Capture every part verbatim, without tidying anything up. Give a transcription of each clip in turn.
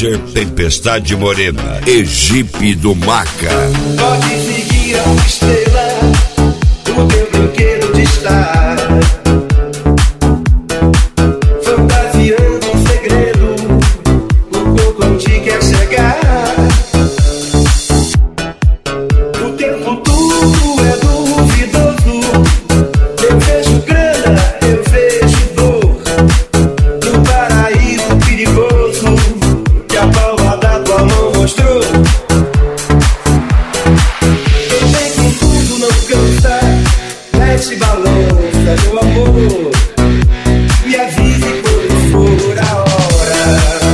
Ranger Tempestade Morena, Egipe do Maca. Pode seguir a estrela do teu brinquedo de estar, fantasiando um segredo, o corpo onde quer chegar. O teu futuro é duvidoso, eu vejo grana, eu vejo dor, no paraíso perigoso que a palma da tua mão mostrou. Se balança, meu amor, me avise quando for a hora.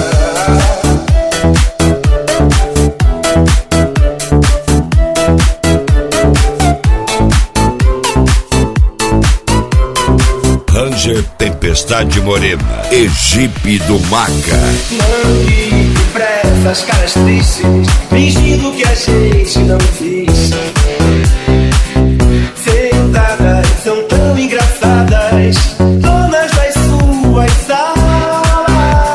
Ranger Tempestade Morena, Egipe do Maca. Mande depressa as caras tristes, fingindo que a gente não existe. São tão engraçadas, donas das suas salas.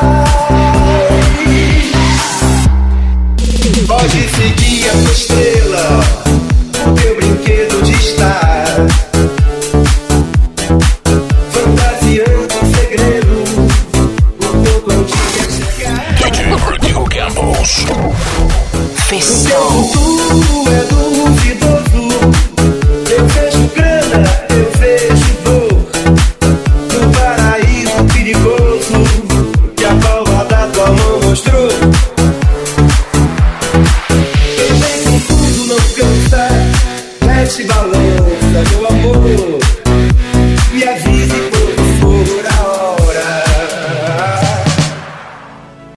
Pode seguir a tua estrela, o teu brinquedo de estar, fantasiando um segredo, o teu quanto quer chegar. D J Rodrigo Campos. O teu futuro é duvidoso, eu vejo grana, eu vejo dor, no paraíso perigoso que a palma da tua mão mostrou. Quem vem com tudo não cansa, mexe balança, meu amor,